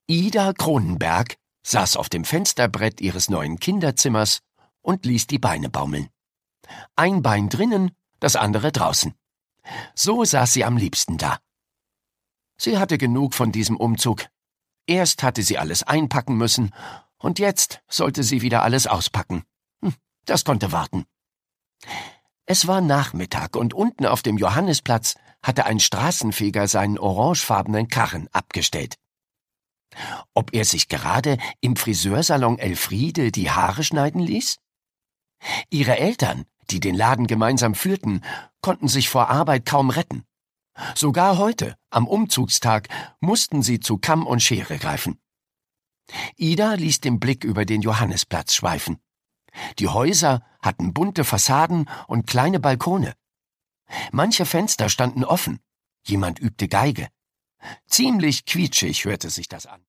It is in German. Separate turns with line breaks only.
Ida Cronenberg saß auf dem Fensterbrett ihres neuen Kinderzimmers und ließ die Beine baumeln. Ein Bein drinnen, das andere draußen. So saß sie am liebsten da. Sie hatte genug von diesem Umzug. Erst hatte sie alles einpacken müssen, und jetzt sollte sie wieder alles auspacken. Das konnte warten. Es war Nachmittag, und unten auf dem Johannisplatz hatte ein Straßenfeger seinen orangefarbenen Karren abgestellt. Ob er sich gerade im Friseursalon Elfriede die Haare schneiden ließ? Ihre Eltern, die den Laden gemeinsam führten, konnten sich vor Arbeit kaum retten. Sogar heute, am Umzugstag, mussten sie zu Kamm und Schere greifen. Ida ließ den Blick über den Johannisplatz schweifen. Die Häuser hatten bunte Fassaden und kleine Balkone. Manche Fenster standen offen. Jemand übte Geige. Ziemlich quietschig hörte sich das an.